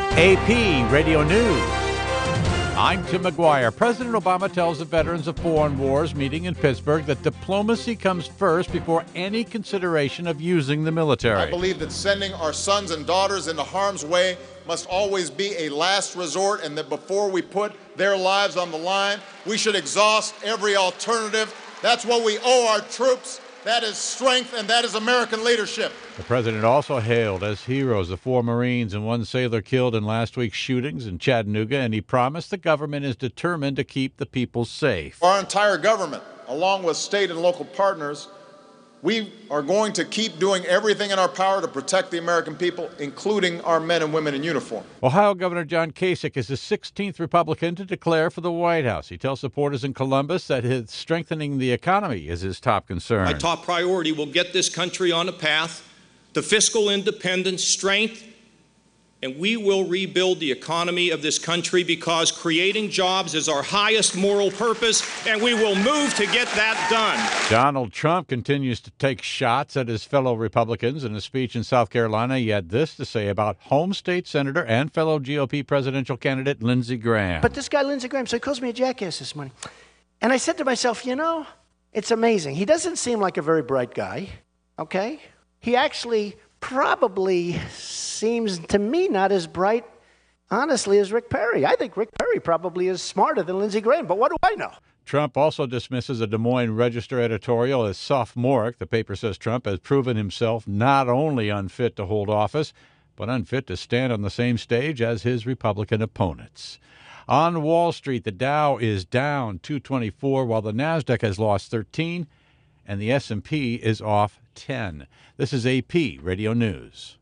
AP Radio News. I'm Tim McGuire. President Obama tells the veterans of foreign wars meeting in Pittsburgh that diplomacy comes first before any consideration of using the military. I believe that sending our sons and daughters into harm's way must always be a last resort, and that before we put their lives on the line, we should exhaust every alternative. That's what we owe our troops. That is strength, and that is American leadership. The president also hailed as heroes the 4 Marines and 1 sailor killed in last week's shootings in Chattanooga, and he promised the government is determined to keep the people safe. Our entire government, along with state and local partners, we are going to keep doing everything in our power to protect the American people, including our men and women in uniform. Ohio Governor John Kasich is the 16th Republican to declare for the White House. He tells supporters in Columbus that his strengthening the economy is his top concern. My top priority will get this country on a path to fiscal independence, strength, and we will rebuild the economy of this country, because creating jobs is our highest moral purpose, and we will move to get that done. Donald Trump continues to take shots at his fellow Republicans. In a speech in South Carolina, he had this to say about home state senator and fellow GOP presidential candidate Lindsey Graham. But this guy, Lindsey Graham, so he calls me a jackass this morning. And I said to myself, it's amazing. He doesn't seem like a very bright guy, okay? He actually probably seems to me not as bright, honestly, as Rick Perry. I think Rick Perry probably is smarter than Lindsey Graham, but what do I know? Trump also dismisses a Des Moines Register editorial as sophomoric. The paper says Trump has proven himself not only unfit to hold office, but unfit to stand on the same stage as his Republican opponents. On Wall Street, the Dow is down 224, while the Nasdaq has lost 13, and the S&P is off 10. This is AP Radio News.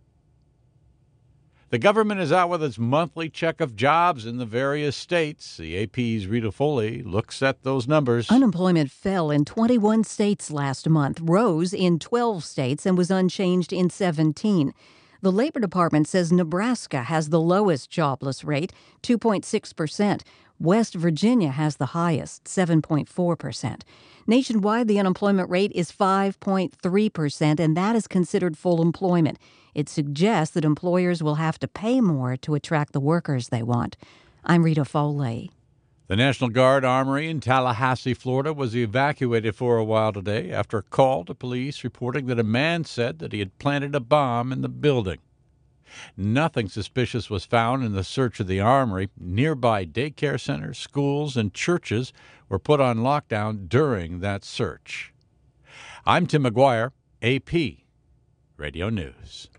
The government is out with its monthly check of jobs in the various states. The AP's Rita Foley looks at those numbers. Unemployment fell in 21 states last month, rose in 12 states, and was unchanged in 17. The Labor Department says Nebraska has the lowest jobless rate, 2.6%. West Virginia has the highest, 7.4%. Nationwide, the unemployment rate is 5.3%, and that is considered full employment. It suggests that employers will have to pay more to attract the workers they want. I'm Rita Foley. The National Guard Armory in Tallahassee, Florida, was evacuated for a while today after a call to police reporting that a man said that he had planted a bomb in the building. Nothing suspicious was found in the search of the armory. Nearby daycare centers, schools, and churches were put on lockdown during that search. I'm Tim McGuire, AP Radio News.